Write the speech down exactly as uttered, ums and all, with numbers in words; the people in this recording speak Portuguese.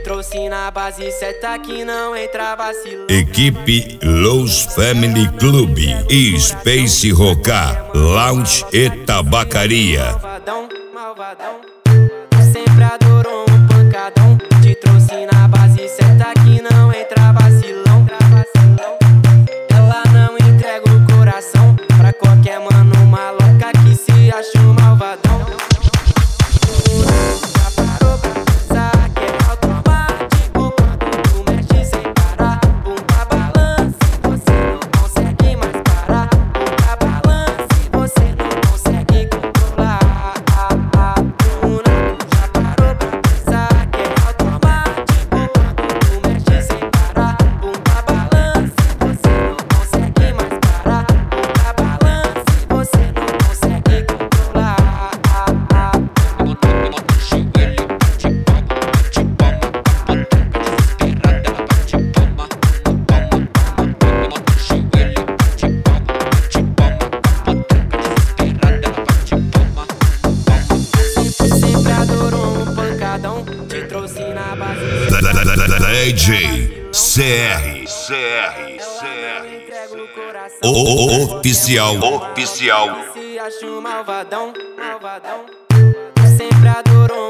trouxe na base certa que não entra vacilão. Equipe Los Family Club e Space Roca Lounge e Tabacaria. Malvadão, malvadão, sempre adorou um pancadão. Te trouxe na base certa que não entra vacilão. Ela não entrega o coração pra qualquer mano maloca que se acha um malvadão. Já parou pra pensar que é automático quando tu mexe sem parar? Bunda balança e você não consegue mais parar. Bunda balança e você não consegue controlar. Já parou pra pensar que é automático quando tu mexe sem parar? Bunda balança e você não consegue mais parar. Bunda balança e você não consegue controlar. Sempre adorou um pancadão, te trouxe na base. D J C R C R C R O Oficial Oficial Se acha um malvadão, malvadão. Sempre adorou